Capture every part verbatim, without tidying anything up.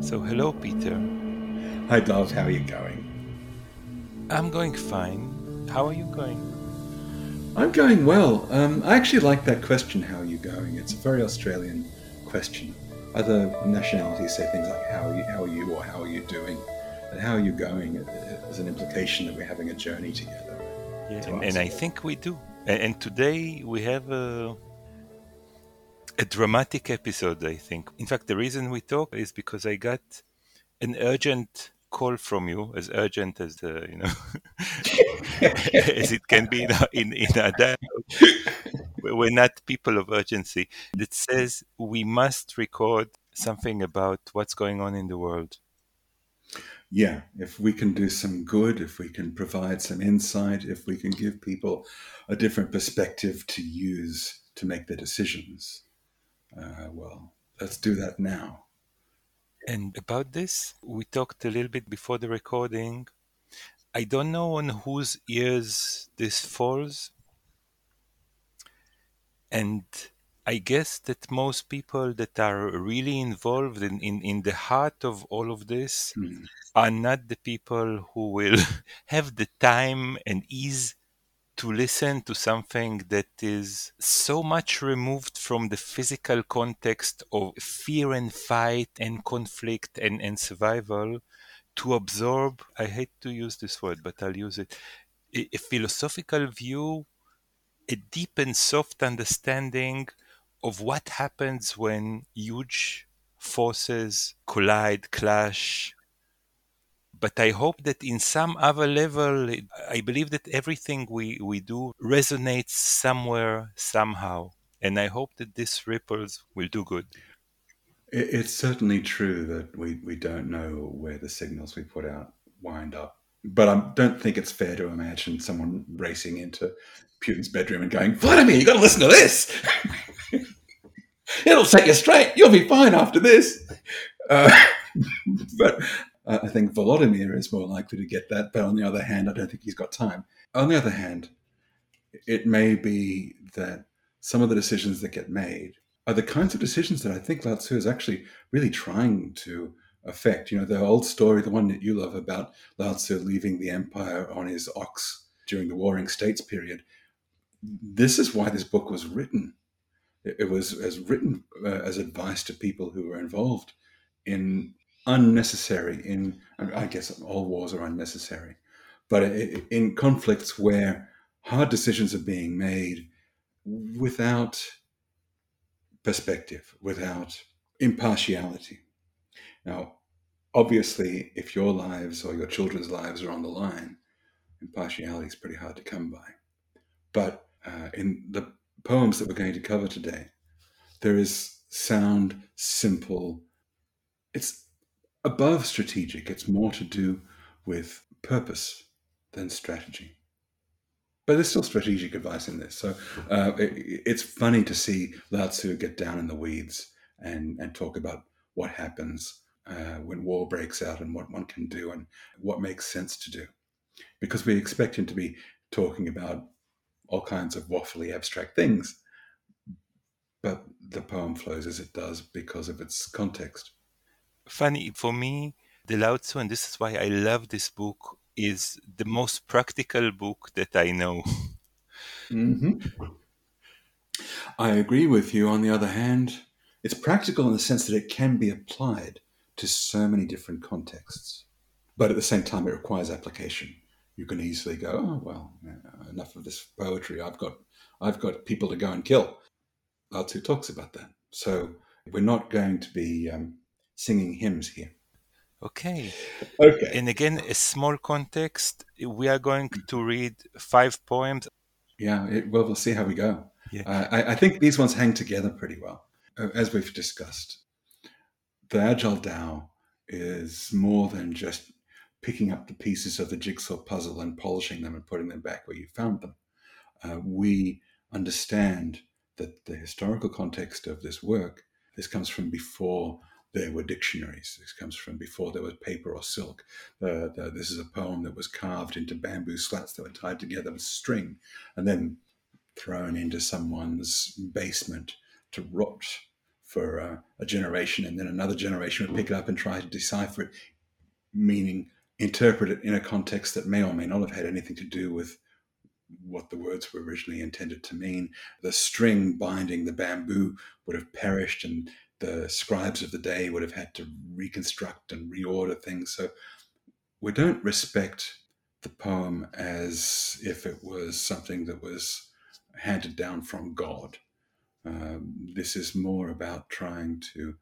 So, hello, Peter. Hi, Dov. How are you going? I'm going fine. How are you going? I'm going well. Um, I actually like that question, how are you going? It's a very Australian question. Other nationalities say things like, how are you, how are you or how are you doing? And how are you going is an implication that we're having a journey together Yeah, to and, and I answer. think we do. And, and today we have a, a dramatic episode, I think. In fact, the reason we talk is because I got an urgent call from you, as urgent as uh, you know, as it can be in a, in, in a dialogue. We're not people of urgency. That says we must record something about what's going on in the world. Yeah, if we can do some good, if we can provide some insight, if we can give people a different perspective to use to make their decisions, uh, well, let's do that now. And about this, we talked a little bit before the recording. I don't know on whose ears this falls, and I guess that most people that are really involved in, in, in the heart of all of this Hmm. are not the people who will have the time and ease to listen to something that is so much removed from the physical context of fear and fight and conflict and, and survival to absorb, I hate to use this word, but I'll use it, a, a philosophical view, a deep and soft understanding of what happens when huge forces collide, clash. But I hope that in some other level, I believe that everything we, we do resonates somewhere, somehow. And I hope that this ripples will do good. It, it's certainly true that we, we don't know where the signals we put out wind up. But I don't think it's fair to imagine someone racing into Putin's bedroom and going, Vladimir, you got to listen to this. It'll set you straight. You'll be fine after this. Uh, but uh, I think Volodymyr is more likely to get that. But on the other hand, I don't think he's got time. On the other hand, it may be that some of the decisions that get made are the kinds of decisions that I think Lao Tzu is actually really trying to affect. You know, the old story, the one that you love about Lao Tzu leaving the empire on his ox during the Warring States period. This is why this book was written. It was as written uh, as advice to people who were involved in unnecessary, in, I guess all wars are unnecessary, but in conflicts where hard decisions are being made without perspective, without impartiality. Now, obviously, if your lives or your children's lives are on the line, impartiality is pretty hard to come by. But uh, in the poems that we're going to cover today, there is sound, simple, it's above strategic, it's more to do with purpose than strategy. But there's still strategic advice in this. So uh, it, it's funny to see Lao Tzu get down in the weeds and, and talk about what happens uh, when war breaks out and what one can do and what makes sense to do. Because we expect him to be talking about all kinds of waffly abstract things, but the poem flows as it does because of its context. Funny, for me, the Lao Tzu, and this is why I love this book, is the most practical book that I know. Mm-hmm. I agree with you. On the other hand, it's practical in the sense that it can be applied to so many different contexts. But at the same time, it requires application. You can easily go, oh well, enough of this poetry. I've got, I've got people to go and kill. Lao Tzu talks about that. So we're not going to be um, singing hymns here. Okay. Okay. And again, a small context. We are going to read five poems. Yeah. It, well, we'll see how we go. Yeah. Uh, I, I think these ones hang together pretty well, uh, as we've discussed. The Agile DAO is more than just picking up the pieces of the jigsaw puzzle and polishing them and putting them back where you found them. Uh, we understand that the historical context of this work, this comes from before there were dictionaries. This comes from before there was paper or silk. Uh, the, this is a poem that was carved into bamboo slats that were tied together with string and then thrown into someone's basement to rot for uh, a generation, and then another generation would pick it up and try to decipher it, meaning interpret it in a context that may or may not have had anything to do with what the words were originally intended to mean. The string binding the bamboo would have perished, and the scribes of the day would have had to reconstruct and reorder things. So we don't respect the poem as if it was something that was handed down from God. Um, this is more about trying to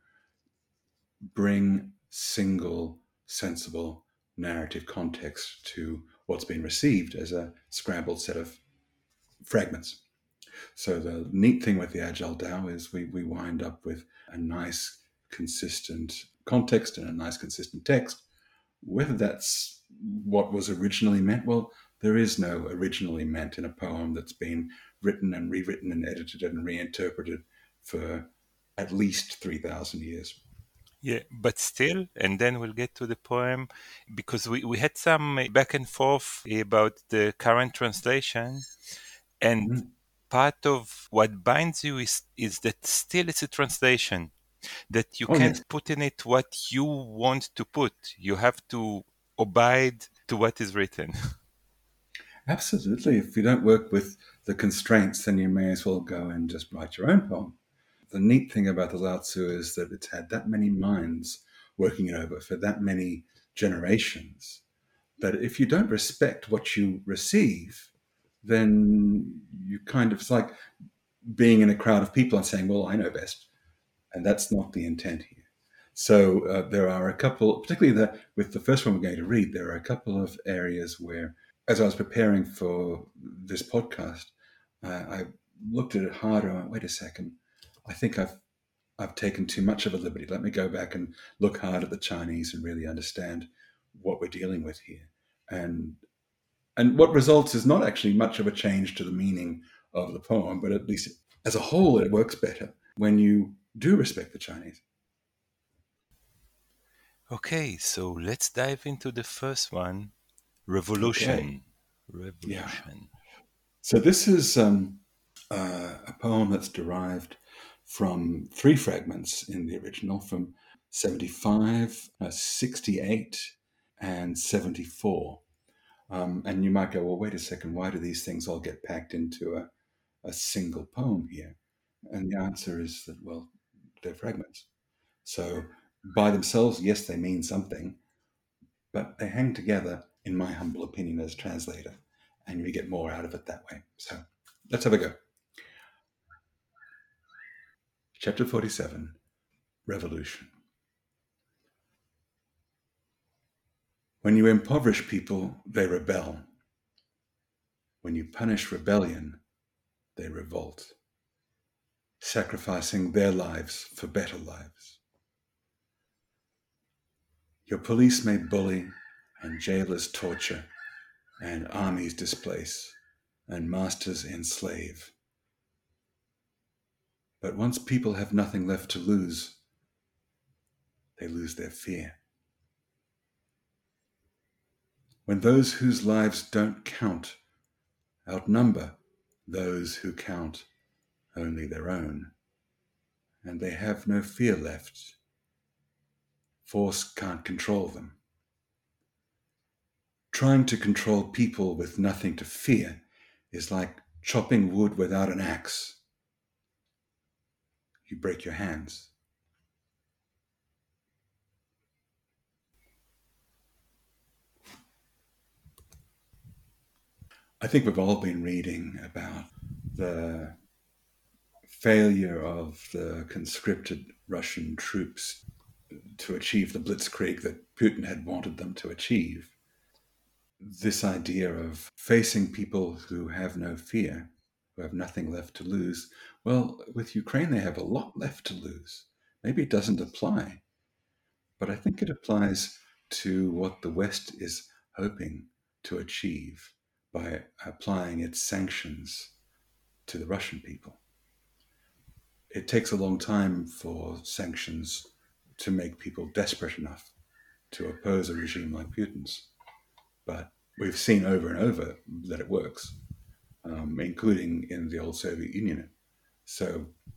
bring single, sensible narrative context to what's been received as a scrambled set of fragments. So the neat thing with the Agile DAO is we, we wind up with a nice, consistent context and a nice, consistent text. Whether that's what was originally meant, well, there is no originally meant in a poem that's been written and rewritten and edited and reinterpreted for at least three thousand years. Yeah, but still, and then we'll get to the poem, because we, we had some back and forth about the current translation, and Mm. part of what binds you is, is that still it's a translation, that you Oh, can't yes. put in it what you want to put. You have to abide to what is written. Absolutely. If you don't work with the constraints, then you may as well go and just write your own poem. The neat thing about the Lao Tzu is that it's had that many minds working it over for that many generations, that if you don't respect what you receive, then you kind of, it's like being in a crowd of people and saying, well, I know best. And that's not the intent here. So uh, there are a couple, particularly the, with the first one we're going to read, there are a couple of areas where, as I was preparing for this podcast, uh, I looked at it harder and went, wait a second, I think I've I've taken too much of a liberty. Let me go back and look hard at the Chinese and really understand what we're dealing with here. And and what results is not actually much of a change to the meaning of the poem, but at least as a whole, it works better when you do respect the Chinese. Okay, so let's dive into the first one, Okay. Revolution. Yeah. Revolution. So this is um, uh, a poem that's derived from three fragments in the original, from seventy-five, uh, sixty-eight, and seventy-four. Um, and you might go, well, wait a second, why do these things all get packed into a, a single poem here? And the answer is that, well, they're fragments. So by themselves, yes, they mean something, but they hang together, in my humble opinion, as a translator, and you get more out of it that way. So let's have a go. Chapter forty-seven, Revolution. When you impoverish people, they rebel. When you punish rebellion, they revolt, sacrificing their lives for better lives. Your police may bully, and jailers torture, and armies displace, and masters enslave. But once people have nothing left to lose, they lose their fear. When those whose lives don't count outnumber those who count only their own, and they have no fear left, force can't control them. Trying to control people with nothing to fear is like chopping wood without an axe. You break your hands. I think we've all been reading about the failure of the conscripted Russian troops to achieve the blitzkrieg that Putin had wanted them to achieve. This idea of facing people who have no fear, who have nothing left to lose. Well, with Ukraine, they have a lot left to lose. Maybe it doesn't apply, but I think it applies to what the West is hoping to achieve by applying its sanctions to the Russian people. It takes a long time for sanctions to make people desperate enough to oppose a regime like Putin's. But we've seen over and over that it works, um, including in the old Soviet Union. So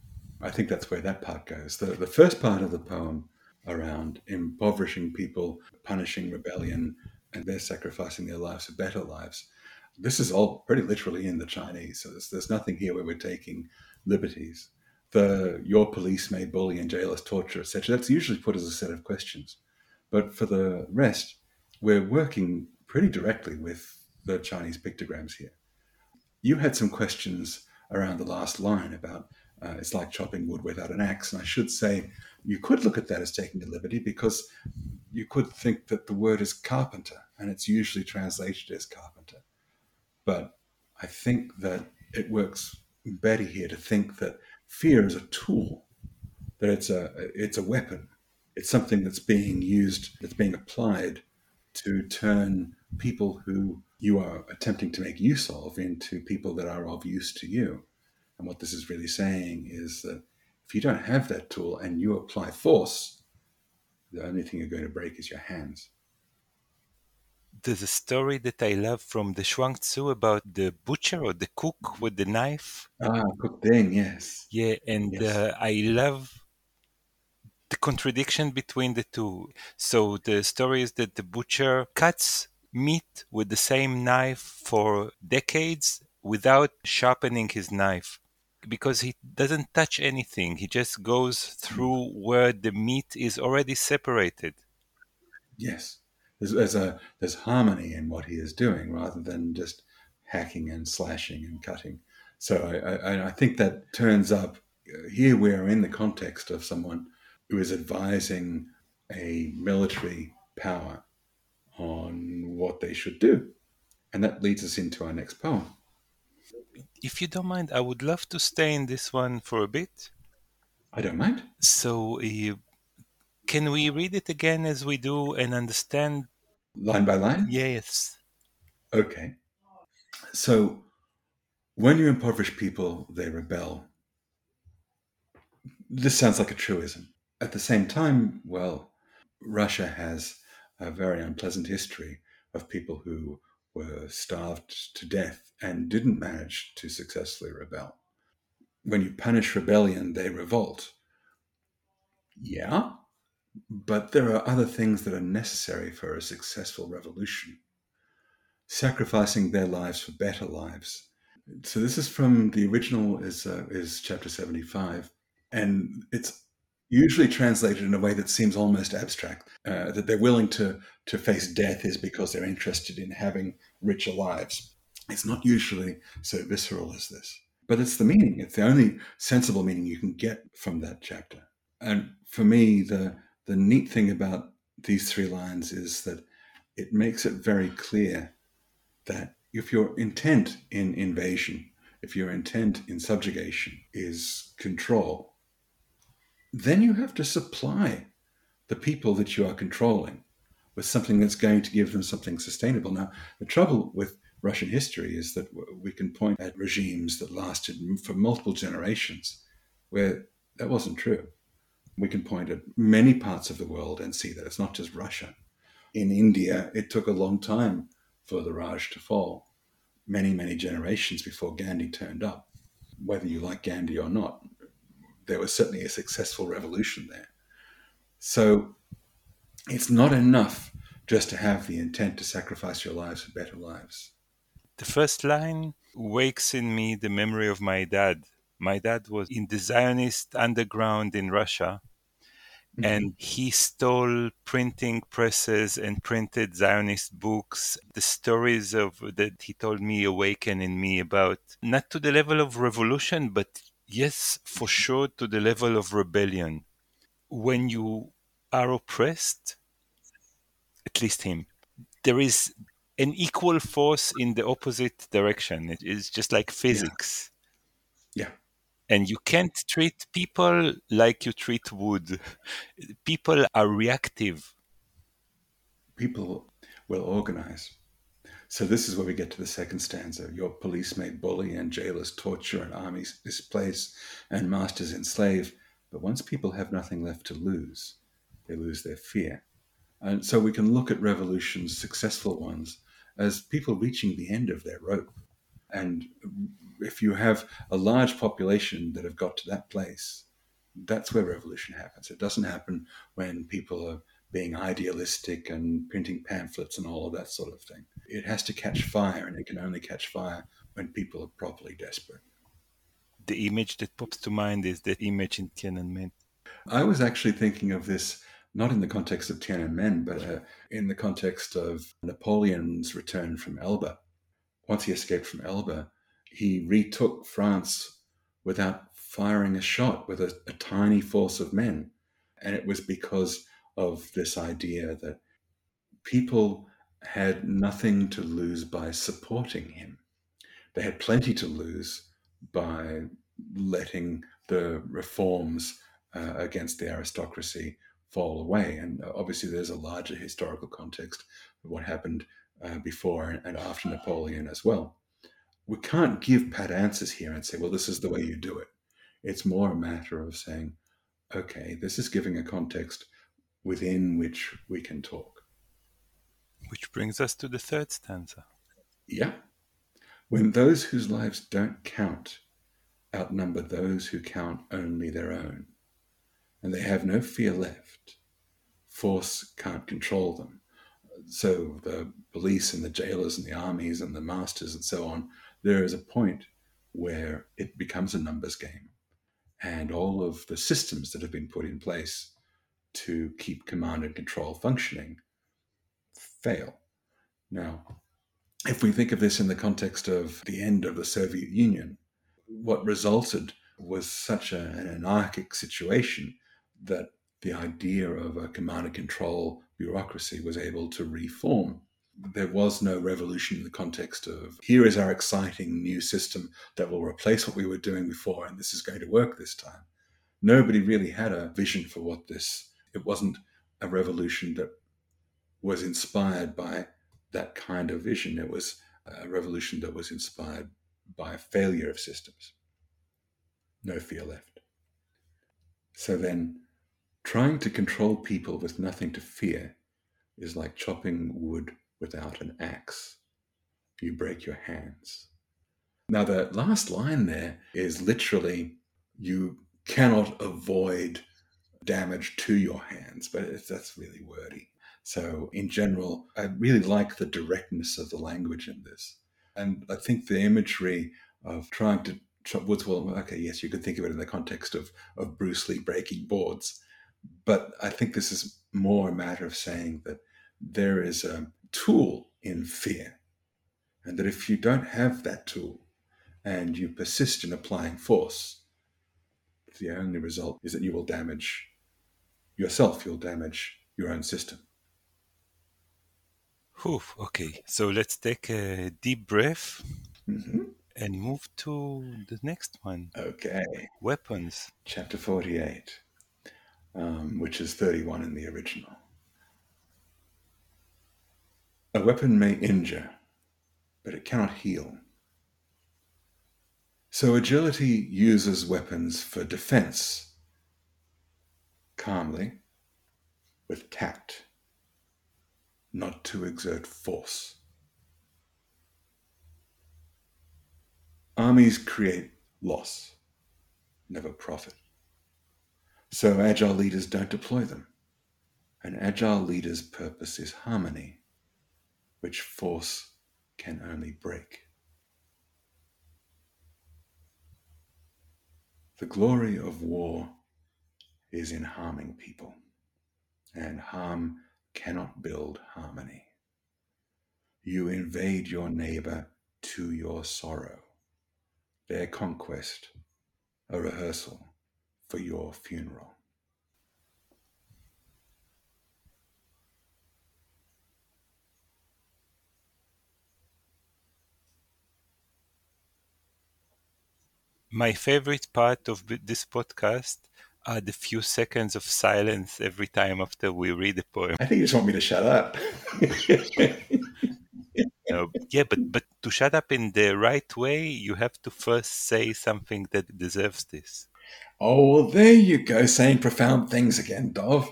I think that's where that part goes. The, the first part of the poem around impoverishing people, punishing rebellion, and they're sacrificing their lives for better lives. This is all pretty literally in the Chinese. So there's, there's nothing here where we're taking liberties. The your police may bully and jail us, torture, et cetera. That's usually put as a set of questions. But for the rest, we're working pretty directly with the Chinese pictograms here. You had some questions around the last line about uh, it's like chopping wood without an axe. And I should say, you could look at that as taking a liberty because you could think that the word is carpenter and it's usually translated as carpenter. But I think that it works better here to think that fear is a tool, that it's a it's a weapon. It's something that's being used, that's being applied to turn people who you are attempting to make use of into people that are of use to you. And what this is really saying is that if you don't have that tool and you apply force, the only thing you're going to break is your hands. There's a story that I love from the Shuang Tzu about the butcher or the cook with the knife. Ah, Cook Ding, yes. Yeah, and Yes. uh, I love the contradiction between the two. So the story is that the butcher cuts meat with the same knife for decades without sharpening his knife because he doesn't touch anything. He just goes through where the meat is already separated. Yes. There's, there's a there's harmony in what he is doing rather than just hacking and slashing and cutting. So I, I, I think that turns up uh, here. We are in the context of someone who is advising a military power on what they should do, and that leads us into our next poem. If you don't mind, I would love to stay in this one for a bit. I don't mind. So, uh, can we read it again as we do and understand? Line by line. Yes. Okay. So when you impoverish people, they rebel. This sounds like a truism. At the same time, well, Russia has a very unpleasant history of people who were starved to death and didn't manage to successfully rebel. When you punish rebellion, they revolt. Yeah, but there are other things that are necessary for a successful revolution. Sacrificing their lives for better lives. So this is from the original is uh, is chapter seventy-five, and it's usually translated in a way that seems almost abstract. Uh, that they're willing to to face death is because they're interested in having richer lives. It's not usually so visceral as this, but it's the meaning. It's the only sensible meaning you can get from that chapter. And for me, the the neat thing about these three lines is that it makes it very clear that if your intent in invasion, if your intent in subjugation is control, then you have to supply the people that you are controlling with something that's going to give them something sustainable. Now, the trouble with Russian history is that we can point at regimes that lasted for multiple generations where that wasn't true. We can point at many parts of the world and see that it's not just Russia. In India, it took a long time for the Raj to fall, many, many generations before Gandhi turned up. Whether you like Gandhi or not, there was certainly a successful revolution there. So it's not enough just to have the intent to sacrifice your lives for better lives. The first line wakes in me the memory of my dad. My dad was in the Zionist underground in Russia, Mm-hmm. and he stole printing presses and printed Zionist books. The stories of that he told me awaken in me about not to the level of revolution, but yes, for sure to the level of rebellion. When you are oppressed, at least him, there is an equal force in the opposite direction. It is just like physics. Yeah. And you can't treat people like you treat wood. People are reactive. People will organize. So this is where we get to the second stanza. Your police may bully and jailers torture and armies displace and masters enslave. But once people have nothing left to lose, they lose their fear. And so we can look at revolutions, successful ones, as people reaching the end of their rope. And if you have a large population that have got to that place, That's where revolution happens. It doesn't happen when people are being idealistic and printing pamphlets and all of that sort of thing. It has to catch fire, and it can only catch fire when people are properly desperate. The image that pops to mind is the image in Tiananmen. I was actually thinking of this not in the context of Tiananmen, but uh, in the context of Napoleon's return from Elba. Once he escaped from Elba, he retook France without firing a shot, with a, a tiny force of men. And it was because of this idea that people had nothing to lose by supporting him. They had plenty to lose by letting the reforms uh, against the aristocracy fall away. And obviously, there's a larger historical context of what happened uh, before and after Napoleon as well. We can't give pat answers here and say, well, this is the way you do it. It's more a matter of saying, okay, this is giving a context within which we can talk. Which brings us to the third stanza. Yeah. When those whose lives don't count outnumber those who count only their own, and they have no fear left, force can't control them. So the police and the jailers and the armies and the masters and so on, there is a point where it becomes a numbers game. And all of the systems that have been put in place to keep command and control functioning fail. Now, if we think of this in the context of the end of the Soviet Union, what resulted was such a, an anarchic situation that the idea of a command and control bureaucracy was able to reform. There was no revolution in the context of, here is our exciting new system that will replace what we were doing before, and this is going to work this time. Nobody really had a vision for what this, it wasn't a revolution that was inspired by that kind of vision. It was a revolution that was inspired by a failure of systems. No fear left. So then, trying to control people with nothing to fear is like chopping wood without an axe. You break your hands. Now, the last line there is literally, you cannot avoid damage to your hands, but it's, that's really wordy. So in general, I really like the directness of the language in this. And I think the imagery of trying to chop woods, well, okay, yes, you could think of it in the context of, of Bruce Lee breaking boards. But I think this is more a matter of saying that there is a tool in fear. And that if you don't have that tool and you persist in applying force, the only result is that you will damage yourself, you'll damage your own system. Whew, okay, so let's take a deep breath Mm-hmm. and move to the next one. Okay. Weapons. Chapter forty-eight, um, which is thirty-one in the original. A weapon may injure, but it cannot heal. So agility uses weapons for defense, calmly, with tact, not to exert force. Armies create loss, never profit. So agile leaders don't deploy them. An agile leader's purpose is harmony, which force can only break. The glory of war is in harming people, and harm cannot build harmony. You invade your neighbor to your sorrow, their conquest, a rehearsal for your funeral. My favorite part of this podcast are the few seconds of silence every time after we read a poem. I think you just want me to shut up. Uh, yeah, but, but to shut up in the right way, you have to first say something that deserves this. Oh, well, there you go, saying profound things again, Dov.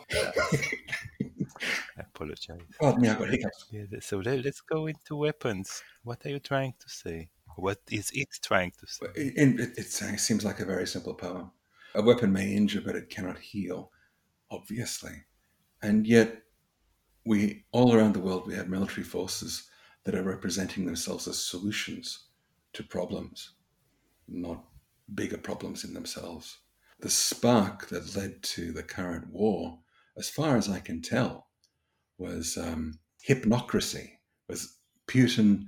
I apologize. Pardon me, I've got hiccups. Yeah, so let, let's go into weapons. What are you trying to say? What is it trying to say? It, it, it seems like a very simple poem. A weapon may injure, but it cannot heal, obviously. And yet, we all around the world, we have military forces that are representing themselves as solutions to problems, not bigger problems in themselves. The spark that led to the current war, as far as I can tell, was um, hypocrisy, was Putin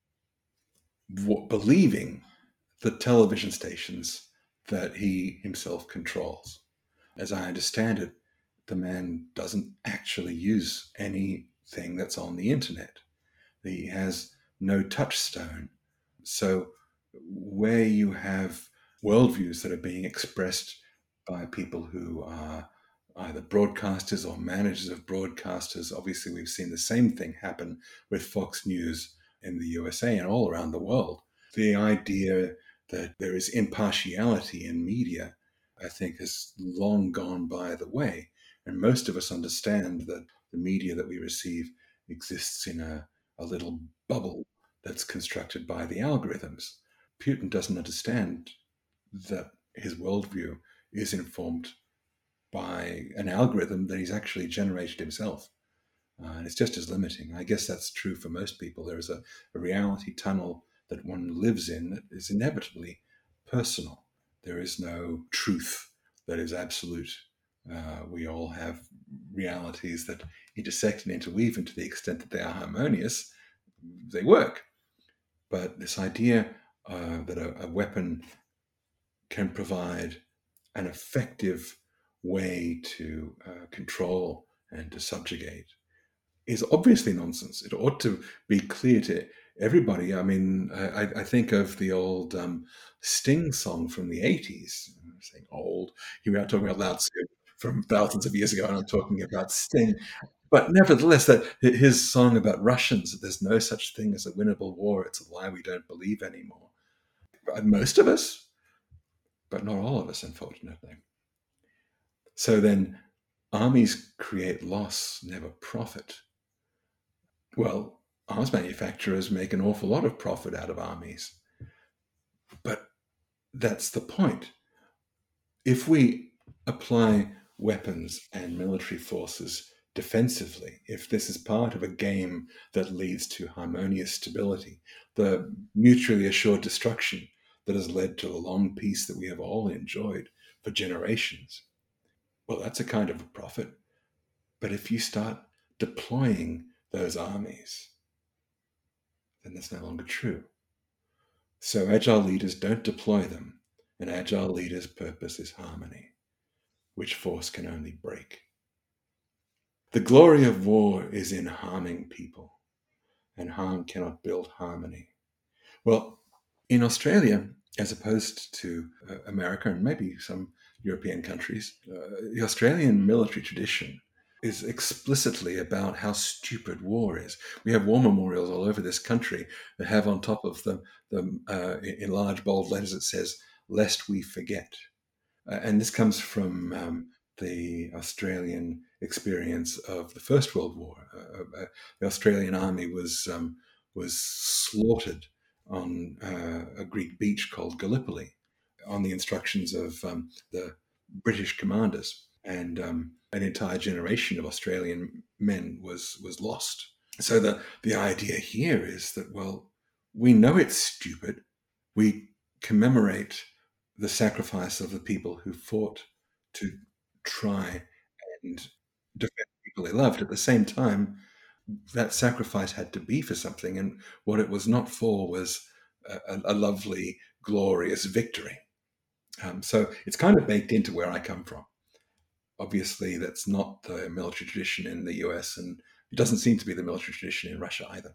w- believing the television stations that he himself controls. As I understand it, the man doesn't actually use anything that's on the internet. He has no touchstone. So, where you have worldviews that are being expressed by people who are either broadcasters or managers of broadcasters, obviously, we've seen the same thing happen with Fox News in the U S A and all around the world. The idea that there is impartiality in media, I think, has long gone by the way. And most of us understand that the media that we receive exists in a, a little bubble that's constructed by the algorithms. Putin doesn't understand that his worldview is informed by an algorithm that he's actually generated himself. Uh, and it's just as limiting. I guess that's true for most people. There is a, a reality tunnel that one lives in that is inevitably personal. There is no truth that is absolute. Uh, we all have realities that intersect and interweave, and to the extent that they are harmonious, they work. But this idea uh, that a, a weapon can provide an effective way to uh, control and to subjugate is obviously nonsense. It ought to be clear to everybody. I mean, I, I think of the old um, Sting song from the eighties. I'm saying old. Here we are talking about Lao Tzu from thousands of years ago, and I'm talking about Sting. But nevertheless, that his song about Russians, that there's no such thing as a winnable war. It's a lie we don't believe anymore. Most of us, but not all of us, unfortunately. So then, armies create loss, never profit. Well, arms manufacturers make an awful lot of profit out of armies. But that's the point. If we apply weapons and military forces defensively, if this is part of a game that leads to harmonious stability, the mutually assured destruction that has led to the long peace that we have all enjoyed for generations, well, that's a kind of a profit. But if you start deploying those armies, then that's no longer true. So agile leaders don't deploy them. An agile leader's purpose is harmony, which force can only break. The glory of war is in harming people, and harm cannot build harmony. Well, in Australia, as opposed to uh, America and maybe some European countries, uh, the Australian military tradition is explicitly about how stupid war is. We have war memorials all over this country that have on top of them, them uh, in large bold letters, it says, "Lest we forget." Uh, and this comes from um, the Australian experience of the First World War. Uh, uh, the Australian army was um, was slaughtered on uh, a Greek beach called Gallipoli on the instructions of um, the British commanders, and um, an entire generation of Australian men was was lost. So the the idea here is that, well, we know it's stupid. We commemorate the sacrifice of the people who fought to try and defend people they loved. At the same time, that sacrifice had to be for something, and what it was not for was a, a lovely, glorious victory. Um, so it's kind of baked into where I come from. Obviously, that's not the military tradition in the U S, and it doesn't seem to be the military tradition in Russia either.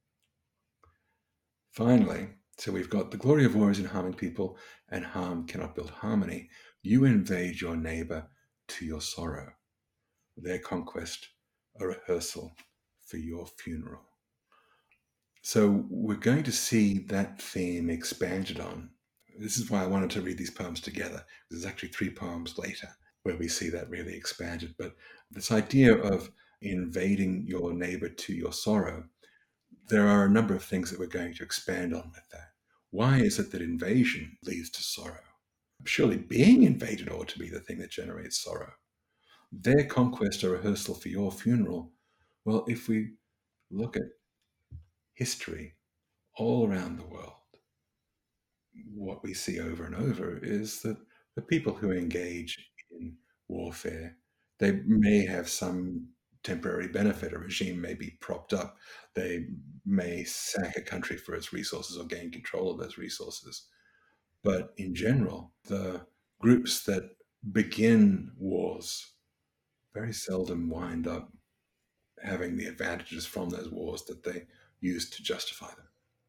Finally, so we've got the glory of war is in harming people, and harm cannot build harmony. You invade your neighbor to your sorrow. Their conquest, a rehearsal for your funeral. So we're going to see that theme expanded on. This is why I wanted to read these poems together. There's actually three poems later where we see that really expanded. But this idea of invading your neighbor to your sorrow, there are a number of things that we're going to expand on with that. Why is it that invasion leads to sorrow? Surely being invaded ought to be the thing that generates sorrow. Their conquest a rehearsal for your funeral. Well, if we look at history all around the world, what we see over and over is that the people who engage in warfare, they may have some temporary benefit. A regime may be propped up. They may sack a country for its resources or gain control of those resources. But in general, the groups that begin wars very seldom wind up having the advantages from those wars that they use to justify them.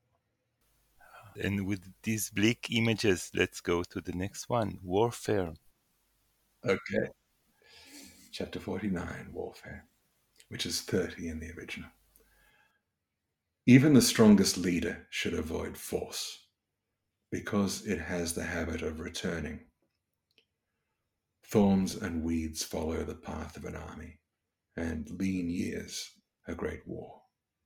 And with these bleak images, let's go to the next one, warfare. Okay. Chapter forty-nine, Warfare, which is thirty in the original. Even the strongest leader should avoid force, because it has the habit of returning. Thorns and weeds follow the path of an army, and lean years a great war.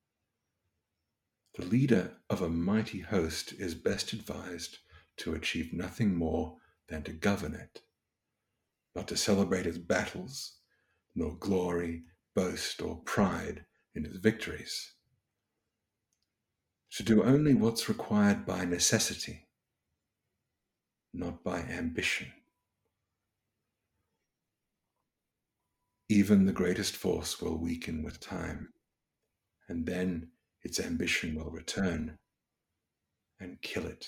The leader of a mighty host is best advised to achieve nothing more than to govern it, not to celebrate its battles, nor glory, boast, or pride in its victories. To do only what's required by necessity, not by ambition. Even the greatest force will weaken with time, and then its ambition will return and kill it.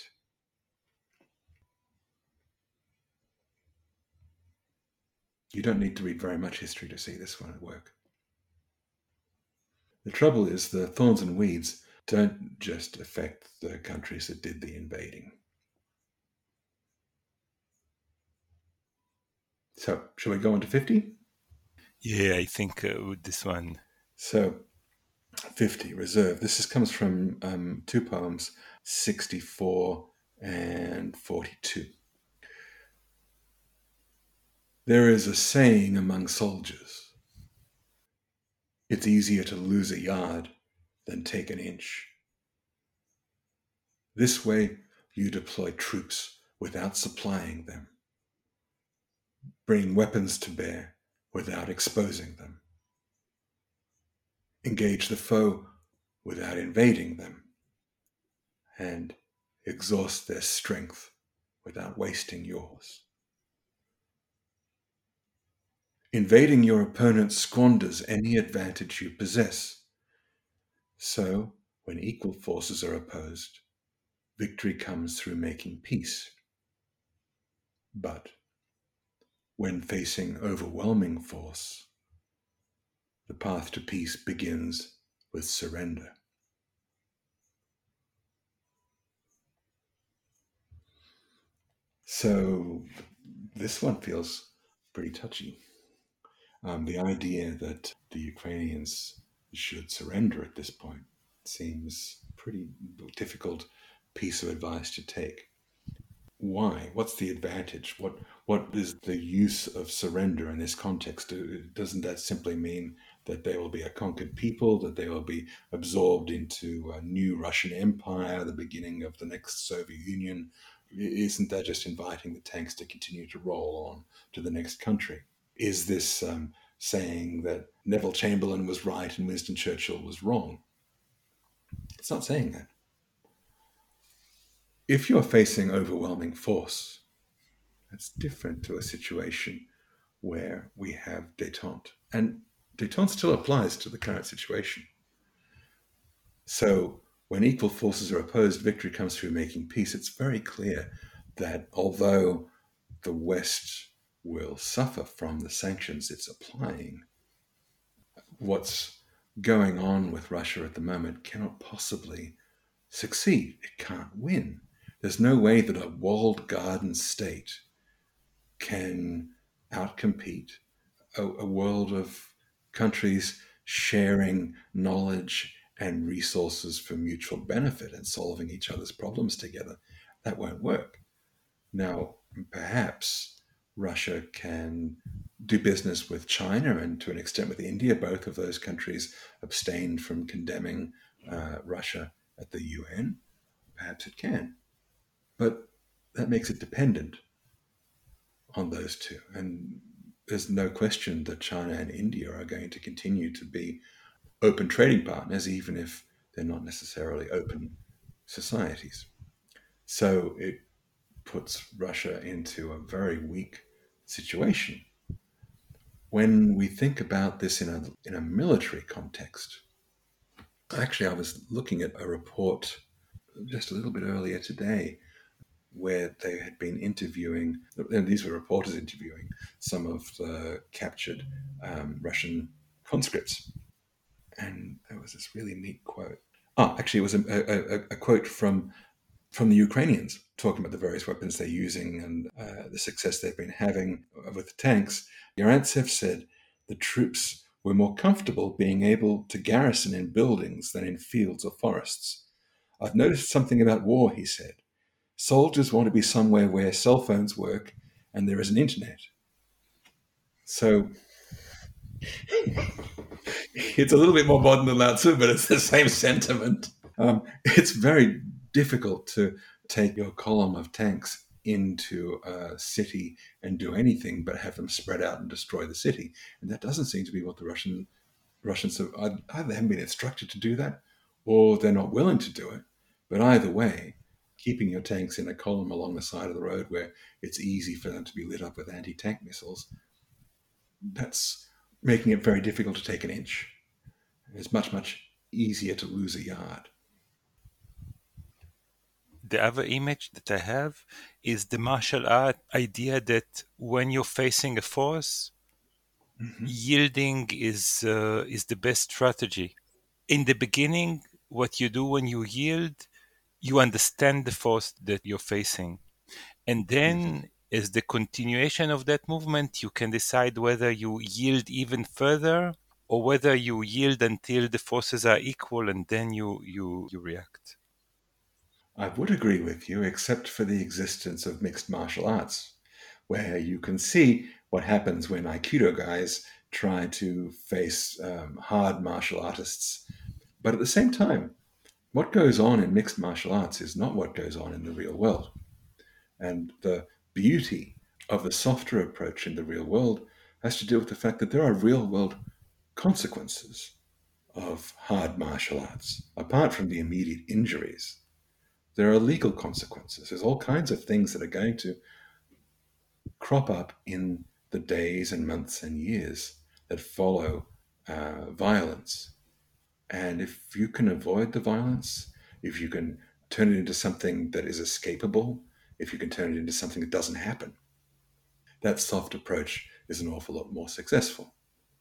You don't need to read very much history to see this one at work. The trouble is the thorns and weeds don't just affect the countries that did the invading. So, shall we go on to fifty? Yeah, I think uh, with this one. So, fifty, Reserve. This is, comes from um, two poems, sixty-four and forty-two. There is a saying among soldiers, it's easier to lose a yard than take an inch. This way you deploy troops without supplying them, bring weapons to bear without exposing them, engage the foe without invading them, and exhaust their strength without wasting yours. Invading your opponent squanders any advantage you possess. So, when equal forces are opposed, victory comes through making peace. But when facing overwhelming force, the path to peace begins with surrender. So this one feels pretty touchy. Um, the idea that the Ukrainians should surrender at this point seems a pretty difficult piece of advice to take. Why? What's the advantage? What what is the use of surrender in this context? Doesn't that simply mean that they will be a conquered people, that they will be absorbed into a new Russian Empire, the beginning of the next Soviet Union? Isn't that just inviting the tanks to continue to roll on to the next country? Is this um, saying that Neville Chamberlain was right and Winston Churchill was wrong? It's not saying that. If you're facing overwhelming force, that's different to a situation where we have détente. And détente still applies to the current situation. So when equal forces are opposed, victory comes through making peace. It's very clear that although the West will suffer from the sanctions it's applying, what's going on with Russia at the moment cannot possibly succeed. It can't win. There's no way that a walled garden state can outcompete a, a world of countries sharing knowledge and resources for mutual benefit and solving each other's problems together. That won't work. Now, perhaps Russia can do business with China and to an extent with India. Both of those countries abstained from condemning uh, Russia at the U N. Perhaps it can. But that makes it dependent on those two. And there's no question that China and India are going to continue to be open trading partners, even if they're not necessarily open societies. So it puts Russia into a very weak situation. When we think about this in a, in a military context, actually, I was looking at a report just a little bit earlier today where they had been interviewing, and these were reporters interviewing some of the captured um, Russian conscripts. And there was this really neat quote. Oh, actually, it was a, a, a quote from from the Ukrainians talking about the various weapons they're using and uh, the success they've been having with the tanks. Yarantsev said the troops were more comfortable being able to garrison in buildings than in fields or forests. I've noticed something about war, he said. Soldiers want to be somewhere where cell phones work and there is an internet. So it's a little bit more modern than Lao Tzu, but it's the same sentiment. Um, it's very difficult to take your column of tanks into a city and do anything but have them spread out and destroy the city. And that doesn't seem to be what the Russian Russians have, either haven't been instructed to do that or they're not willing to do it. But either way, keeping your tanks in a column along the side of the road where it's easy for them to be lit up with anti-tank missiles, that's making it very difficult to take an inch. It's much, much easier to lose a yard. The other image that I have is the martial art idea that when you're facing a force, mm-hmm. yielding is uh, is the best strategy. In the beginning, what you do when you yield, you understand the force that you're facing. And then, mm-hmm. as the continuation of that movement, you can decide whether you yield even further or whether you yield until the forces are equal and then you, you, you react. I would agree with you, except for the existence of mixed martial arts, where you can see what happens when Aikido guys try to face um, hard martial artists. But at the same time, what goes on in mixed martial arts is not what goes on in the real world. And the beauty of the softer approach in the real world has to do with the fact that there are real world consequences of hard martial arts, apart from the immediate injuries. There are legal consequences. There's all kinds of things that are going to crop up in the days and months and years that follow uh, violence. And if you can avoid the violence, if you can turn it into something that is escapable, if you can turn it into something that doesn't happen, that soft approach is an awful lot more successful.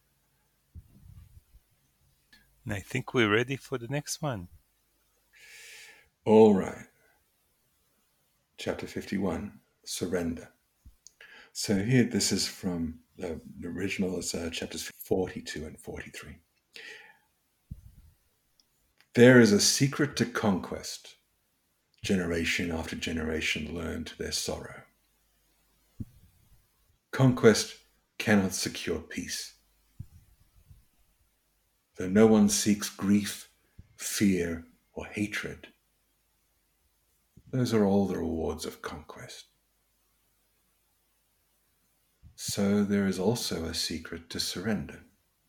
And I think we're ready for the next one. All right. Chapter fifty-one, Surrender. So here, this is from the, the original, is uh, chapters forty-two and forty-three. There is a secret to conquest. Generation after generation learn to their sorrow. Conquest cannot secure peace. Though no one seeks grief, fear, or hatred, those are all the rewards of conquest. So there is also a secret to surrender.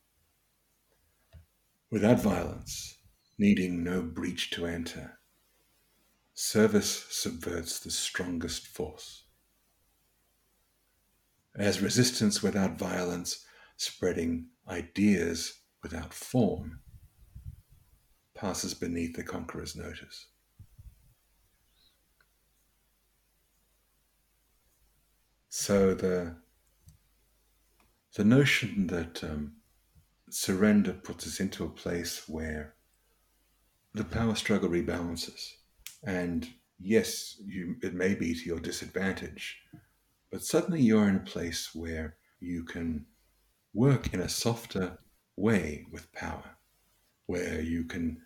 Without violence, needing no breach to enter, service subverts the strongest force. As resistance without violence, spreading ideas without form, passes beneath the conqueror's notice. So the the notion that um, surrender puts us into a place where the power struggle rebalances. And yes, you, it may be to your disadvantage, but suddenly you're in a place where you can work in a softer way with power, where you can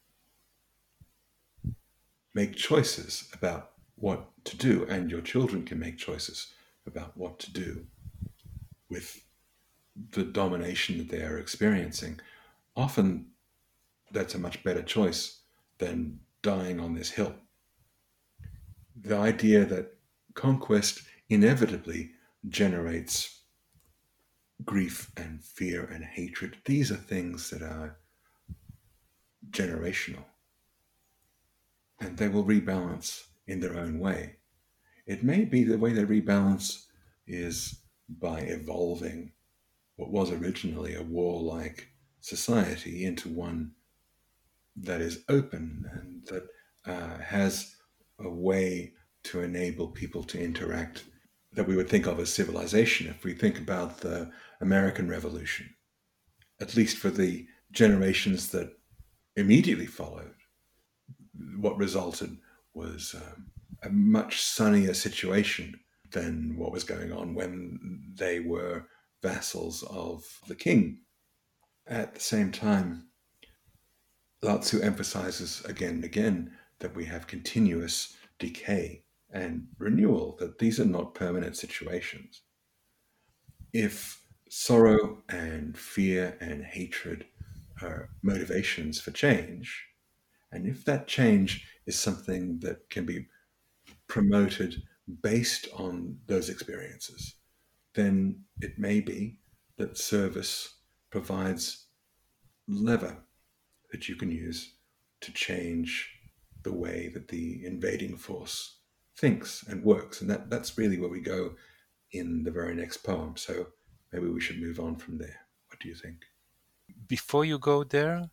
make choices about what to do, and your children can make choices about what to do with the domination that they are experiencing. Often that's a much better choice than dying on this hill. The idea that conquest inevitably generates grief and fear and hatred. These are things that are generational, and they will rebalance in their own way. It may be the way they rebalance is by evolving what was originally a warlike society into one that is open and that uh, has a way to enable people to interact that we would think of as civilization. If we think about the American Revolution, at least for the generations that immediately followed, what resulted was um, a much sunnier situation than what was going on when they were vassals of the king. At the same time, Lao Tzu emphasizes again and again that we have continuous decay and renewal, that these are not permanent situations. If sorrow and fear and hatred are motivations for change, and if that change is something that can be promoted based on those experiences, then it may be that service provides lever that you can use to change the way that the invading force thinks and works. And that, that's really where we go in the very next poem. So maybe we should move on from there. What do you think? Before you go there,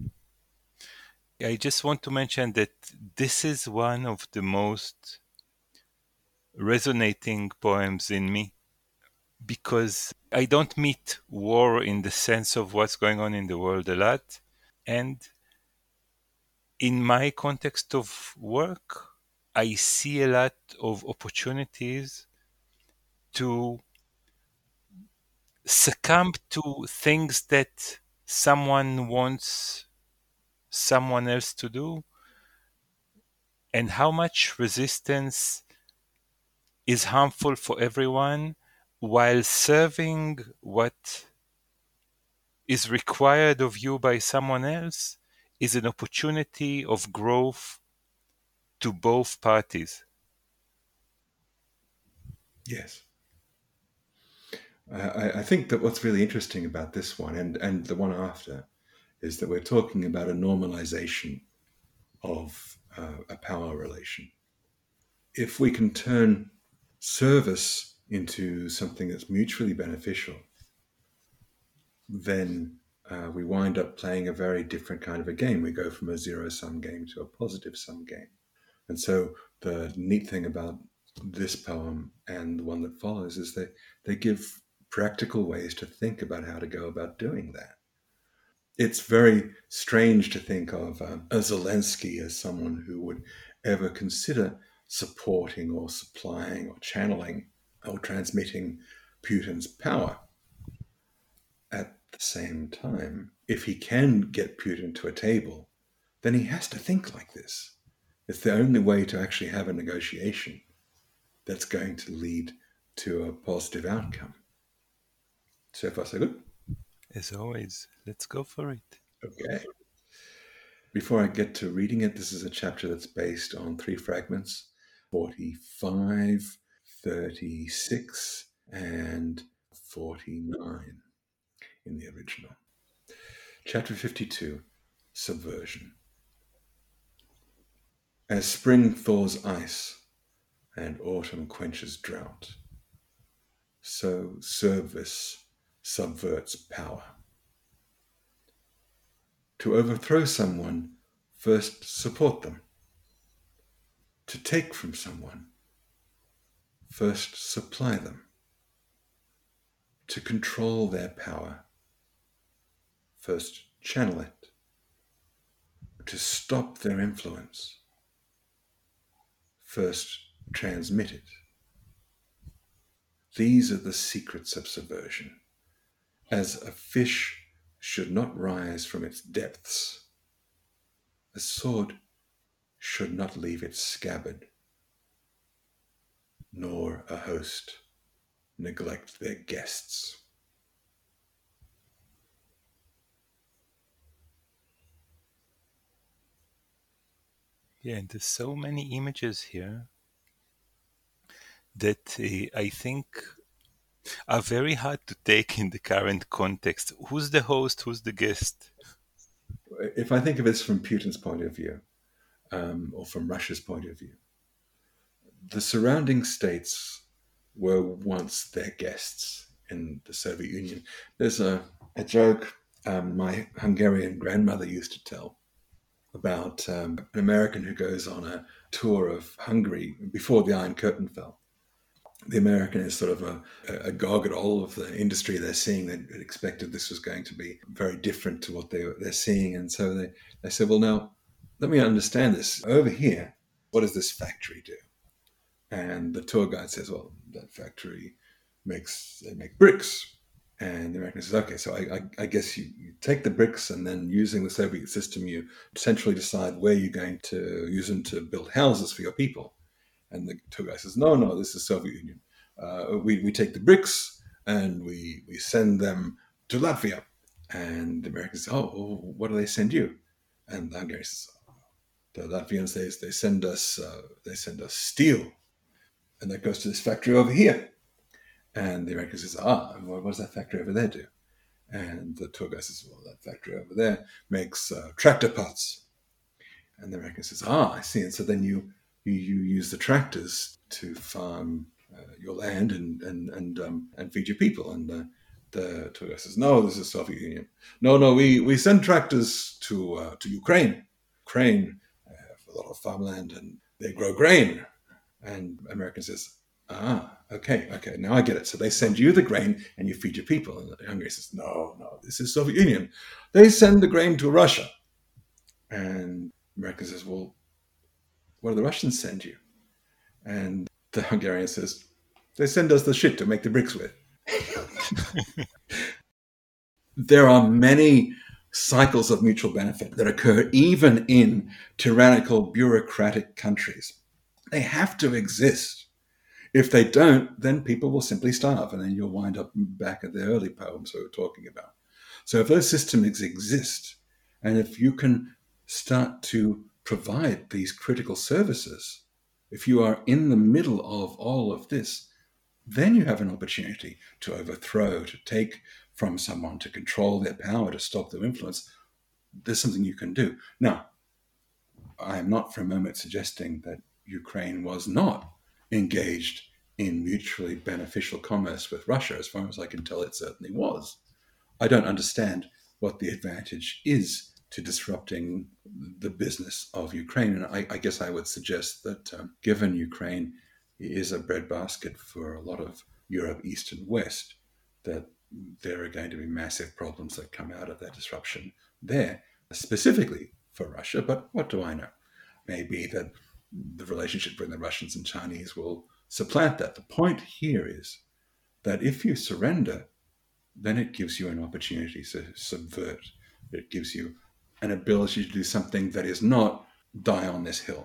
I just want to mention that this is one of the most resonating poems in me, because I don't meet war in the sense of what's going on in the world a lot. And in my context of work, I see a lot of opportunities to succumb to things that someone wants someone else to do, and how much resistance is harmful for everyone while serving what is required of you by someone else is an opportunity of growth to both parties. Yes. I, I think that what's really interesting about this one and, and the one after is that we're talking about a normalization of uh, a power relation. If we can turn service into something that's mutually beneficial, then uh, we wind up playing a very different kind of a game. We go from a zero sum game to a positive sum game. And so the neat thing about this poem and the one that follows is that they give practical ways to think about how to go about doing that. It's very strange to think of um, a Zelensky as someone who would ever consider supporting or supplying or channeling or transmitting Putin's power. At the same time, if he can get Putin to a table, then he has to think like this. It's the only way to actually have a negotiation that's going to lead to a positive outcome. So far, so good? As always, let's go for it. Okay. Before I get to reading it, this is a chapter that's based on three fragments, forty-five, thirty-six, and forty-nine in the original. Chapter fifty-two, Subversion. As spring thaws ice and autumn quenches drought, so service subverts power. To overthrow someone, first support them. To take from someone, first supply them. To control their power, first channel it. To stop their influence, first transmit it. These are the secrets of subversion. As a fish should not rise from its depths, a sword should not leave its scabbard, nor a host neglect their guests. Yeah, and there's so many images here that uh, I think are very hard to take in the current context. Who's the host? Who's the guest? If I think of this from Putin's point of view, um, or from Russia's point of view, the surrounding states were once their guests in the Soviet Union. There's a, a joke um, my Hungarian grandmother used to tell about um, an American who goes on a tour of Hungary before the Iron Curtain fell. The American is sort of a, a gog at all of the industry they're seeing. They expected this was going to be very different to what they, they're seeing. And so they, they said, well, now, let me understand this. Over here, what does this factory do? And the tour guide says, well, that factory makes, they make bricks. And the American says, okay, so I, I, I guess you, you take the bricks and then using the Soviet system, you centrally decide where you're going to use them to build houses for your people. And the tour guide says, no, no, this is Soviet Union. Uh, we, we take the bricks and we, we send them to Latvia. And the Americans say, oh, well, what do they send you? And the Hungarians says, the Latvians, they, they send us uh, they send us steel. And that goes to this factory over here. And the American says, ah, what does that factory over there do? And the tour guide says, well, that factory over there makes uh, tractor parts. And the American says, ah, I see. And so then you you, you use the tractors to farm uh, your land and and and um, and feed your people. And uh, the tour guide says, no, this is Soviet Union. No, no, we, we send tractors to uh, to Ukraine. Ukraine have a lot of farmland and they grow grain. And American says, ah, okay, okay, now I get it. So they send you the grain and you feed your people. And the Hungary says, no, no, this is Soviet Union. They send the grain to Russia. And American says, well, what do the Russians send you? And the Hungarian says, they send us the shit to make the bricks with. There are many cycles of mutual benefit that occur even in tyrannical, bureaucratic countries. They have to exist. If they don't, then people will simply starve, and then you'll wind up back at the early poems we were talking about. So if those systems exist, and if you can start to provide these critical services, if you are in the middle of all of this, then you have an opportunity to overthrow, to take from someone, to control their power, to stop their influence. There's something you can do. Now, I am not for a moment suggesting that Ukraine was not engaged in mutually beneficial commerce with Russia. As far as I can tell, it certainly was. I don't understand what the advantage is to disrupting the business of Ukraine. And I, I guess I would suggest that um, given Ukraine is a breadbasket for a lot of Europe, East and West, that there are going to be massive problems that come out of that disruption there, specifically for Russia. But what do I know? Maybe that the relationship between the Russians and Chinese will supplant that. The point here is that if you surrender, then it gives you an opportunity to subvert. It gives you an ability to do something that is not die on this hill.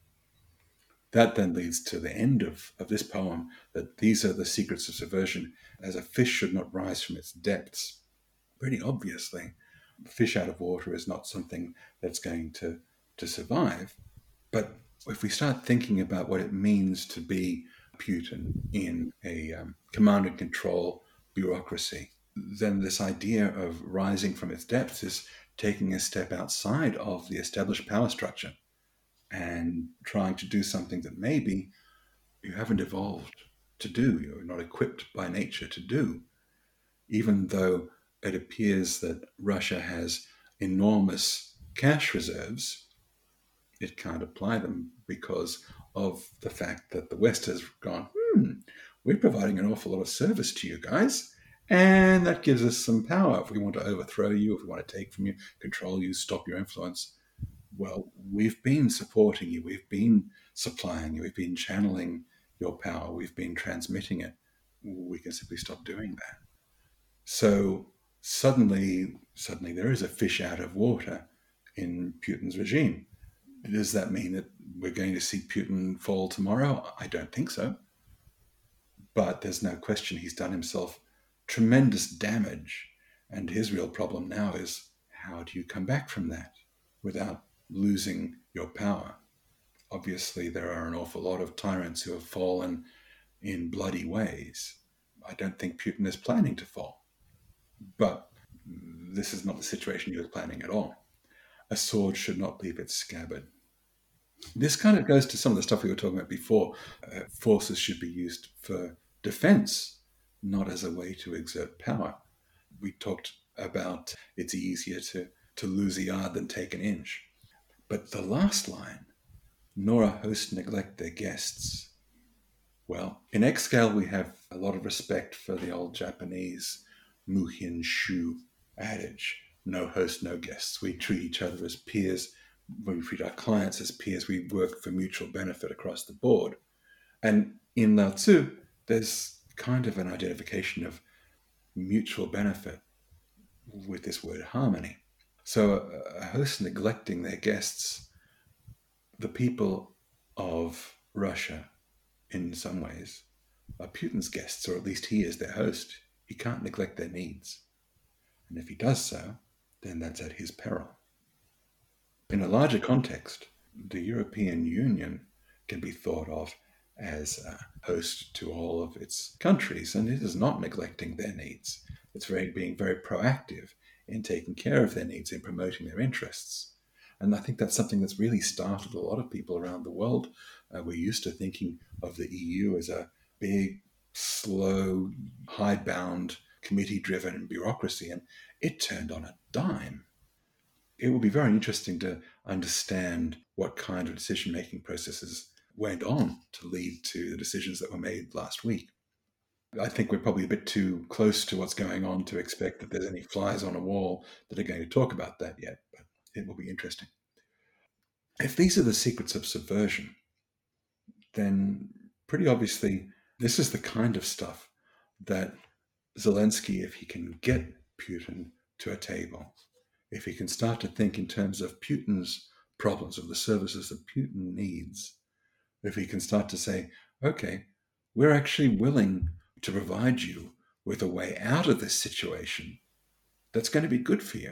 That then leads to the end of, of this poem, that these are the secrets of subversion. As a fish should not rise from its depths. Pretty obviously, fish out of water is not something that's going to, to survive. But if we start thinking about what it means to be Putin in a um, command and control bureaucracy, then this idea of rising from its depths is taking a step outside of the established power structure and trying to do something that maybe you haven't evolved to do, you're not equipped by nature to do, even though it appears that Russia has enormous cash reserves. It can't apply them because of the fact that the West has gone, hmm, we're providing an awful lot of service to you guys, and that gives us some power. If we want to overthrow you, if we want to take from you, control you, stop your influence, well, we've been supporting you, we've been supplying you, we've been channeling your power, we've been transmitting it. We can simply stop doing that. So suddenly, suddenly there is a fish out of water in Putin's regime. Does that mean that we're going to see Putin fall tomorrow? I don't think so. But there's no question he's done himself tremendous damage. And his real problem now is, how do you come back from that without losing your power? Obviously, there are an awful lot of tyrants who have fallen in bloody ways. I don't think Putin is planning to fall. But this is not the situation he was planning at all. A sword should not leave its scabbard. This kind of goes to some of the stuff we were talking about before. Uh, forces should be used for defense, not as a way to exert power. We talked about it's easier to, to lose a yard than take an inch. But the last line, nor a host neglect their guests. Well, in X-Scale, we have a lot of respect for the old Japanese Muhin Shu adage, no host, no guests. We treat each other as peers. We treat our clients as peers. We work for mutual benefit across the board. And in Lao Tzu, there's kind of an identification of mutual benefit with this word harmony. So a host neglecting their guests, the people of Russia, in some ways, are Putin's guests, or at least he is their host. He can't neglect their needs. And if he does so, then that's at his peril. In a larger context, the European Union can be thought of as a host to all of its countries, and it is not neglecting their needs. It's very, being very proactive in taking care of their needs, in promoting their interests. And I think that's something that's really startled a lot of people around the world. Uh, we're used to thinking of the E U as a big, slow, hidebound, committee-driven bureaucracy, and it turned on a dime. It will be very interesting to understand what kind of decision-making processes went on to lead to the decisions that were made last week. I think we're probably a bit too close to what's going on to expect that there's any flies on a wall that are going to talk about that yet, but it will be interesting. If these are the secrets of subversion, then pretty obviously this is the kind of stuff that Zelensky, if he can get Putin to a table, if he can start to think in terms of Putin's problems, of the services that Putin needs, if he can start to say, okay, we're actually willing to provide you with a way out of this situation that's going to be good for you.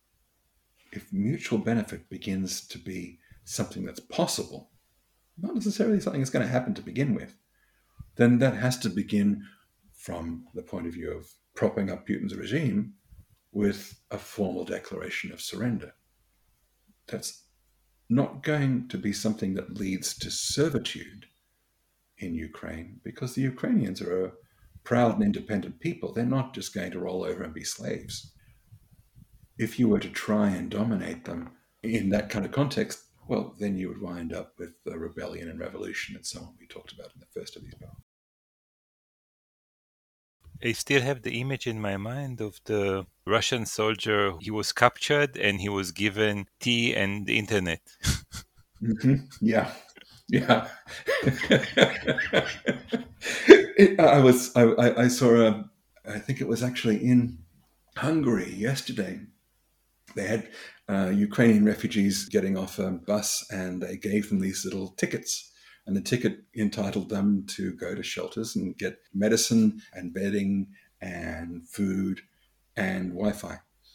If mutual benefit begins to be something that's possible, not necessarily something that's going to happen to begin with, then that has to begin from the point of view of propping up Putin's regime with a formal declaration of surrender. That's not going to be something that leads to servitude in Ukraine, because the Ukrainians are a proud and independent people. They're not just going to roll over and be slaves. If you were to try and dominate them in that kind of context, well, then you would wind up with a rebellion and revolution and so on we talked about in the first of these parts. I still have the image in my mind of the Russian soldier. He was captured and he was given tea and the internet. Mm-hmm. Yeah, yeah. it, I was. I, I saw a. I think it was actually in Hungary yesterday. They had uh, Ukrainian refugees getting off a bus, and they gave them these little tickets. And the ticket entitled them to go to shelters and get medicine and bedding and food and Wi-Fi.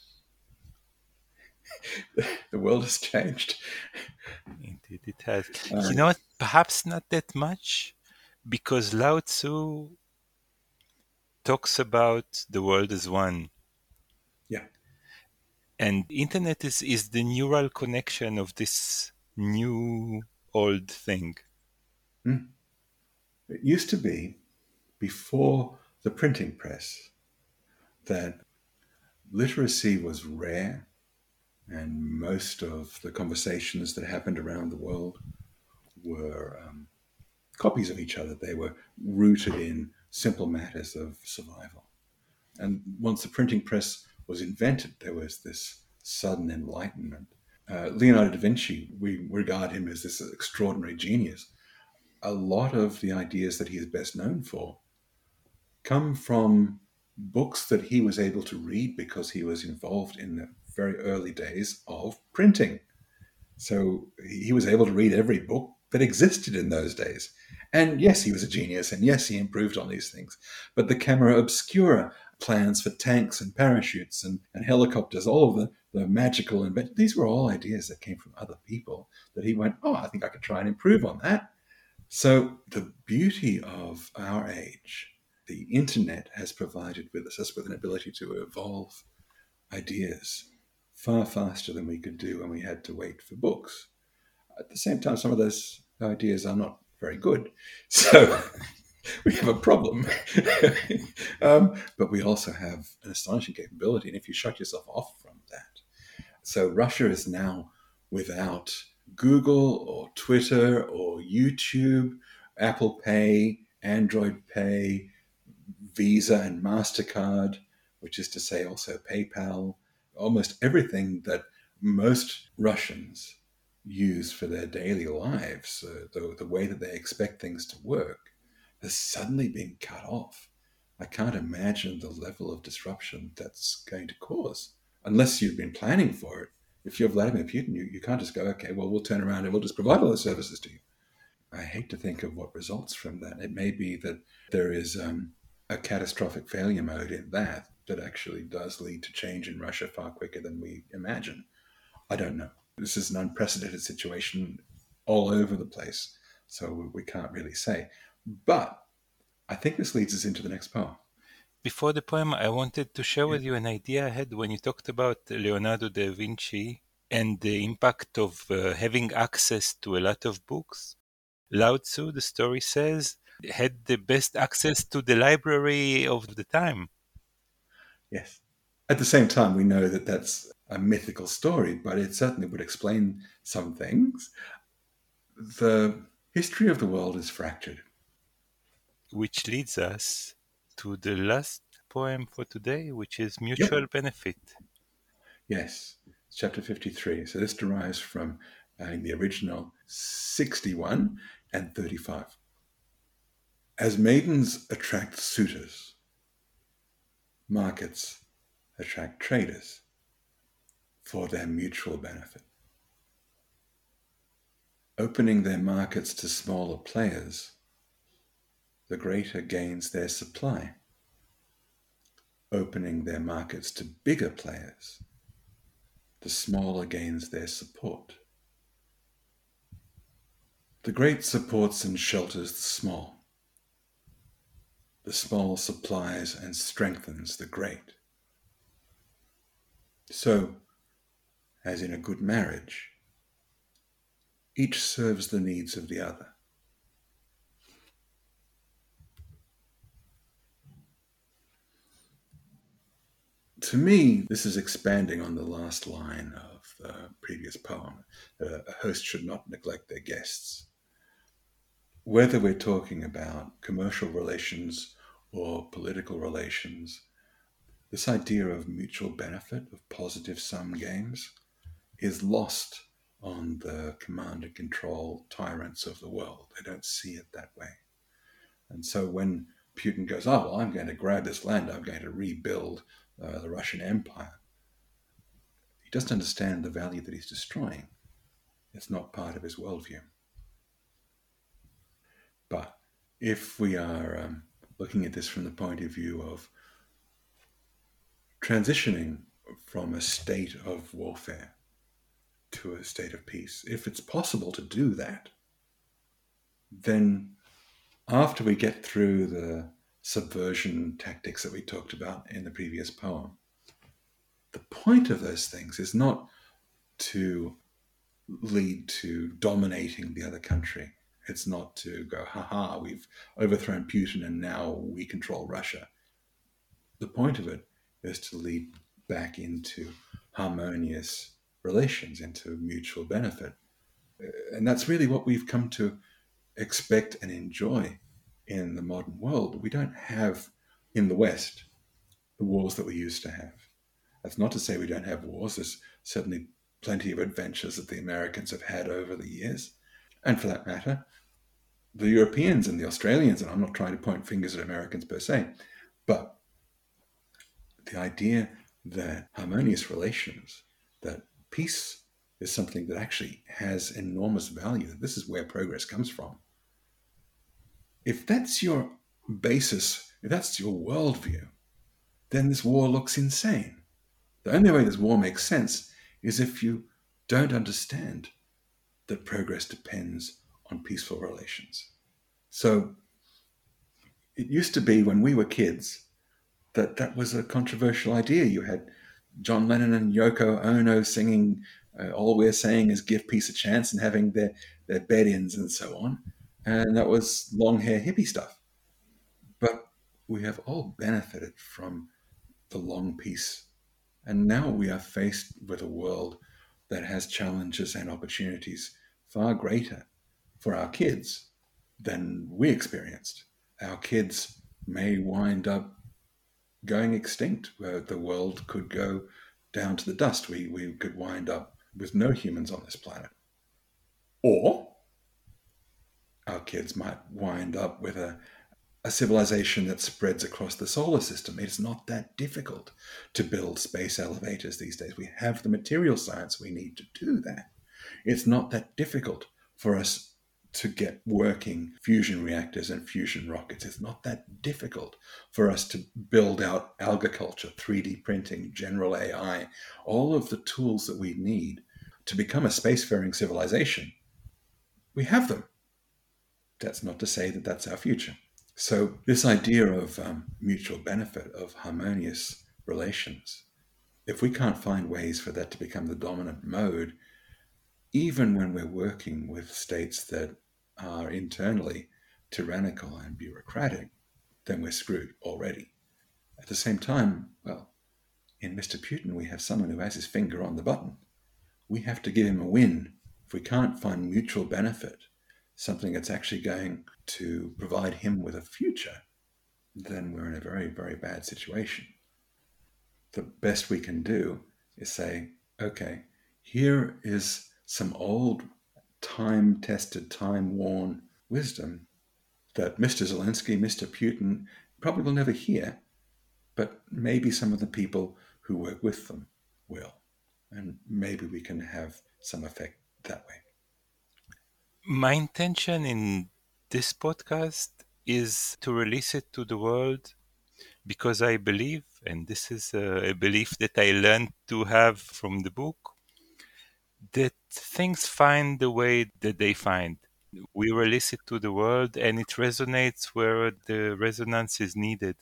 The world has changed. Indeed, it has. Um, you know what? Perhaps not that much, because Lao Tzu talks about the world as one. Yeah. And internet is, is the neural connection of this new old thing. Mm. It used to be, before the printing press, that literacy was rare, and most of the conversations that happened around the world were um, copies of each other. They were rooted in simple matters of survival. And once the printing press was invented, there was this sudden enlightenment. Uh, Leonardo da Vinci, we regard him as this extraordinary genius. A lot of the ideas that he is best known for come from books that he was able to read because he was involved in the very early days of printing. So he was able to read every book that existed in those days. And yes, he was a genius, and yes, he improved on these things. But the camera obscura plans for tanks and parachutes and, and helicopters, all of the, the magical inventions, these were all ideas that came from other people that he went, oh, I think I could try and improve on that. So the beauty of our age the internet has provided with us, us with an ability to evolve ideas far faster than we could do when we had to wait for books. At the same time, some of those ideas are not very good. So we have a problem. um, but we also have an astonishing capability. And if you shut yourself off from that, so Russia is now without Google or Twitter or YouTube, Apple Pay, Android Pay, Visa and MasterCard, which is to say also PayPal, almost everything that most Russians use for their daily lives, uh, the, the way that they expect things to work, has suddenly been cut off. I can't imagine the level of disruption that's going to cause, unless you've been planning for it. If you're Vladimir Putin, you, you can't just go, okay, well, we'll turn around and we'll just provide all the services to you. I hate to think of what results from that. It may be that there is um, a catastrophic failure mode in that that actually does lead to change in Russia far quicker than we imagine. I don't know. This is an unprecedented situation all over the place, so we can't really say. But I think this leads us into the next poem. Before the poem, I wanted to share with you an idea I had when you talked about Leonardo da Vinci and the impact of uh, having access to a lot of books. Lao Tzu, the story says, had the best access to the library of the time. Yes. At the same time, we know that that's a mythical story, but it certainly would explain some things. The history of the world is fractured. Which leads us to the last poem for today, which is Mutual yep. Benefit. Yes, it's chapter fifty-three. So this derives from uh, the original sixty-one and thirty-five. As maidens attract suitors, markets attract traders for their mutual benefit. Opening their markets to smaller players, the greater gains their supply. Opening their markets to bigger players, the smaller gains their support. The great supports and shelters the small. The small supplies and strengthens the great. So, as in a good marriage, each serves the needs of the other. To me, this is expanding on the last line of the previous poem. Uh, a host should not neglect their guests. Whether we're talking about commercial relations or political relations, this idea of mutual benefit, of positive sum games, is lost on the command and control tyrants of the world. They don't see it that way. And so when Putin goes, oh, well, I'm going to grab this land, I'm going to rebuild uh, the Russian Empire, he doesn't understand the value that he's destroying. It's not part of his worldview. But if we are um, looking at this from the point of view of transitioning from a state of warfare to a state of peace, if it's possible to do that, then after we get through the subversion tactics that we talked about in the previous poem, the point of those things is not to lead to dominating the other country. It's not to go, ha-ha, we've overthrown Putin and now we control Russia. The point of it is to lead back into harmonious relations, into mutual benefit. And that's really what we've come to expect and enjoy in the modern world. We don't have, in the West, the wars that we used to have. That's not to say we don't have wars. There's certainly plenty of adventures that the Americans have had over the years. And for that matter, the Europeans and the Australians, and I'm not trying to point fingers at Americans per se, but the idea that harmonious relations, that peace is something that actually has enormous value, that this is where progress comes from. If that's your basis, if that's your worldview, then this war looks insane. The only way this war makes sense is if you don't understand that progress depends on peaceful relations. So it used to be when we were kids that that was a controversial idea. You had John Lennon and Yoko Ono singing uh, All We're Saying Is Give Peace a Chance and having their, their bed-ins and so on. And that was long hair hippie stuff. But we have all benefited from the long peace. And now we are faced with a world that has challenges and opportunities far greater for our kids than we experienced. Our kids may wind up going extinct, where the world could go down to the dust. We, we could wind up with no humans on this planet. Or our kids might wind up with a, a civilization that spreads across the solar system. It's not that difficult to build space elevators these days. We have the material science we need to do that. It's not that difficult for us to get working fusion reactors and fusion rockets. It's not that difficult for us to build out agriculture, three D printing, general A I, all of the tools that we need to become a spacefaring civilization. We have them. That's not to say that that's our future. So this idea of um, mutual benefit, of harmonious relations, if we can't find ways for that to become the dominant mode, even when we're working with states that are internally tyrannical and bureaucratic, then we're screwed already. At the same time, well, in Mister Putin, we have someone who has his finger on the button. We have to give him a win. If we can't find mutual benefit, something that's actually going to provide him with a future, then we're in a very, very bad situation. The best we can do is say, okay, here is some old, time-tested, time-worn wisdom that Mister Zelensky, Mister Putin probably will never hear, but maybe some of the people who work with them will. And maybe we can have some effect that way. My intention in this podcast is to release it to the world because I believe, and this is a, a belief that I learned to have from the book, that things find the way that they find. We release it to the world and it resonates where the resonance is needed.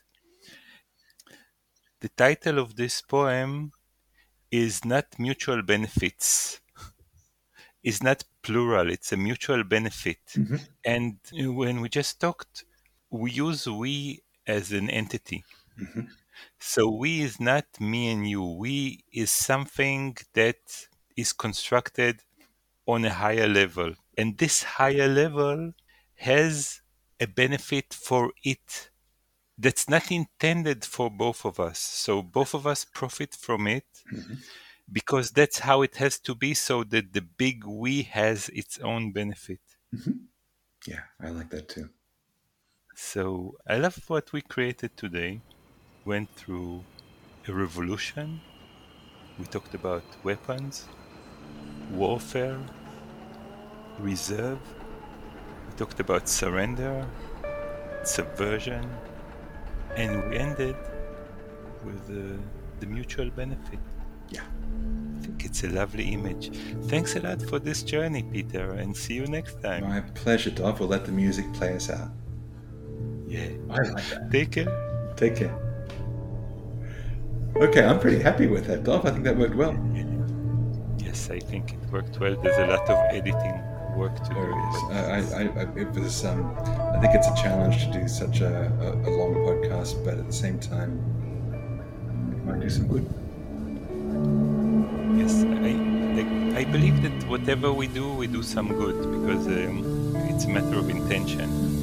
The title of this poem is not mutual benefits. It's not plural, it's a mutual benefit. Mm-hmm. And when we just talked, we use we as an entity. Mm-hmm. So we is not me and you. We is something that is constructed on a higher level. And this higher level has a benefit for it that's not intended for both of us. So both of us profit from it. Mm-hmm. Because that's how it has to be, so that the big we has its own benefit. Mm-hmm. Yeah, I like that too. So I love what we created today. Went through a revolution. We talked about weapons, warfare, reserve. We talked about surrender, subversion, and we ended with uh, the mutual benefit. Yeah. I think it's a lovely image. Thanks a lot for this journey, Peter, and see you next time. My pleasure, Dov. We'll let the music play us out. Yeah. I like that. Take care. Take care. Okay, I'm pretty happy with that, Dov. I think that worked well. Yes, I think it worked well. There's a lot of editing work to there do. There is. I, I, I, it was, um, I think it's a challenge to do such a, a, a long podcast, but at the same time, it might do some good. Yes, I, I believe that whatever we do, we do some good, because um, it's a matter of intention.